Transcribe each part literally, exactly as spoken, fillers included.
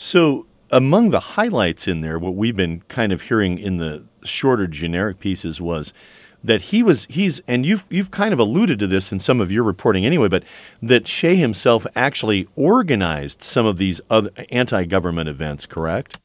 So among the highlights in there, what we've been kind of hearing in the shorter generic pieces was that he was he's and you've you've kind of alluded to this in some of your reporting anyway, but that Shea himself actually organized some of these other anti-government events, correct?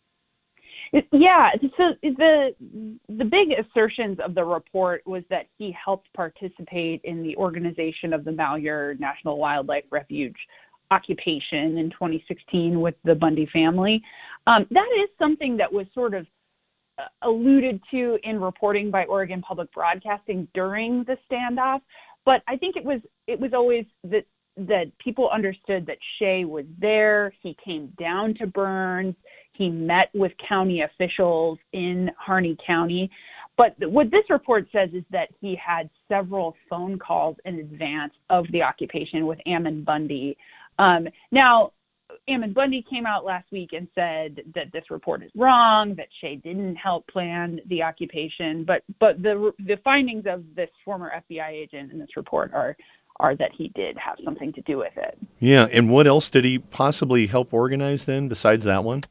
Yeah, so the the big assertions of the report was that he helped participate in the organization of the Malheur National Wildlife Refuge occupation in twenty sixteen with the Bundy family. Um, that is something that was sort of uh, alluded to in reporting by Oregon Public Broadcasting during the standoff, but I think it was it was always that that people understood that Shea was there. He came down to Burns. He met with county officials in Harney County. But what this report says is that he had several phone calls in advance of the occupation with Ammon Bundy. Um, now, Ammon Bundy came out last week and said that this report is wrong, that Shea didn't help plan the occupation. But but the the findings of this former F B I agent in this report are are that he did have something to do with it. Yeah, and what else did he possibly help organize then besides that one?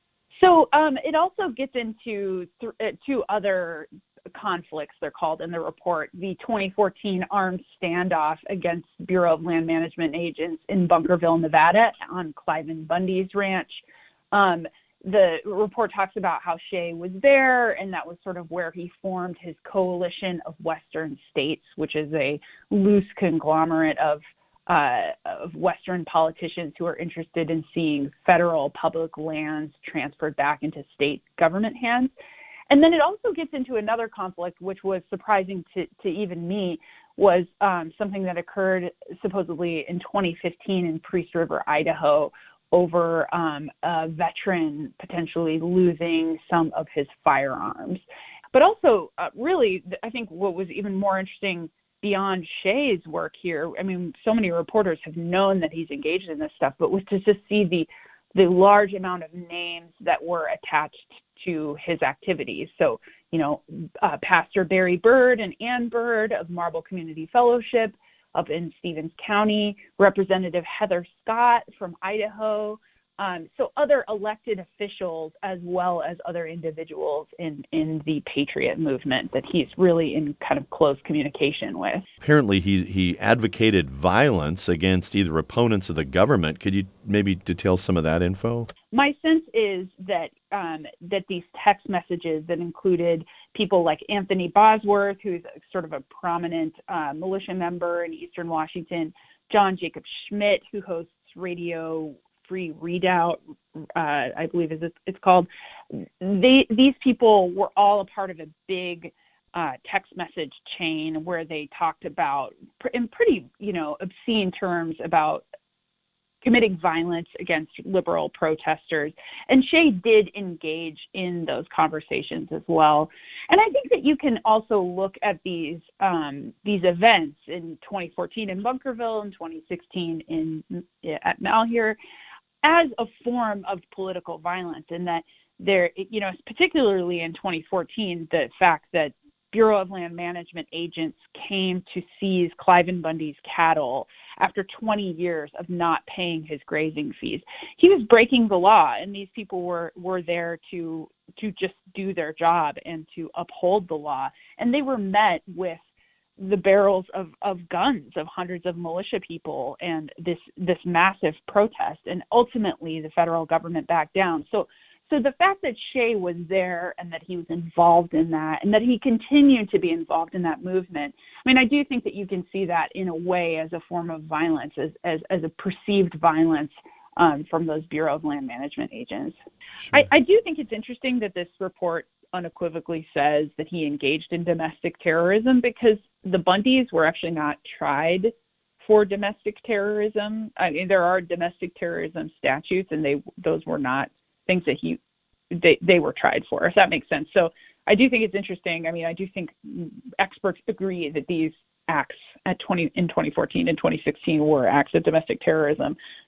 So um, it also gets into th- uh, two other conflicts, they're called in the report. The twenty fourteen armed standoff against Bureau of Land Management agents in Bunkerville, Nevada on Cliven Bundy's ranch. Um, the report talks about how Shea was there, and that was sort of where he formed his coalition of Western states, which is a loose conglomerate of uh, of Western politicians who are interested in seeing federal public lands transferred back into state government hands. And then it also gets into another conflict, which was surprising to, to even me, was um, something that occurred supposedly in twenty fifteen in Priest River, Idaho, over um, a veteran potentially losing some of his firearms. But also, uh, really, I think what was even more interesting beyond Shea's work here, I mean, so many reporters have known that he's engaged in this stuff, but was to just see the the large amount of names that were attached to his activities. So, you know, uh, Pastor Barry Bird and Ann Bird of Marble Community Fellowship up in Stevens County, Representative Heather Scott from Idaho, um, so other elected officials as well as other individuals in, in the Patriot movement that he's really in kind of close communication with. Apparently he, he advocated violence against either opponents of the government. Could you maybe detail some of that info? My sense is that um, that these text messages that included people like Anthony Bosworth, who's a, sort of a prominent uh, militia member in Eastern Washington, John Jacob Schmidt, who hosts Radio Free Redoubt, uh, I believe is it's called. They, these people were all a part of a big uh, text message chain where they talked about, in pretty, you know, obscene terms, about committing violence against liberal protesters. And Shea did engage in those conversations as well. And I think that you can also look at these um, these events in twenty fourteen in Bunkerville and twenty sixteen in at Malheur as a form of political violence, and that there, you know, particularly in twenty fourteen, the fact that Bureau of Land Management agents came to seize Cliven Bundy's cattle after twenty years of not paying his grazing fees. He was breaking the law, and these people were, were there to to just do their job and to uphold the law. And they were met with the barrels of, of guns of hundreds of militia people and this this massive protest. And ultimately, the federal government backed down. So So the fact that Shea was there and that he was involved in that and that he continued to be involved in that movement, I mean, I do think that you can see that in a way as a form of violence, as as, as a perceived violence um, from those Bureau of Land Management agents. Sure. I, I do think it's interesting that this report unequivocally says that he engaged in domestic terrorism, because the Bundys were actually not tried for domestic terrorism. I mean, there are domestic terrorism statutes, and they those were not things that he they they were tried for, if that makes sense. So I do think it's interesting. I mean, I do think experts agree that these acts at twenty in twenty fourteen and twenty sixteen were acts of domestic terrorism.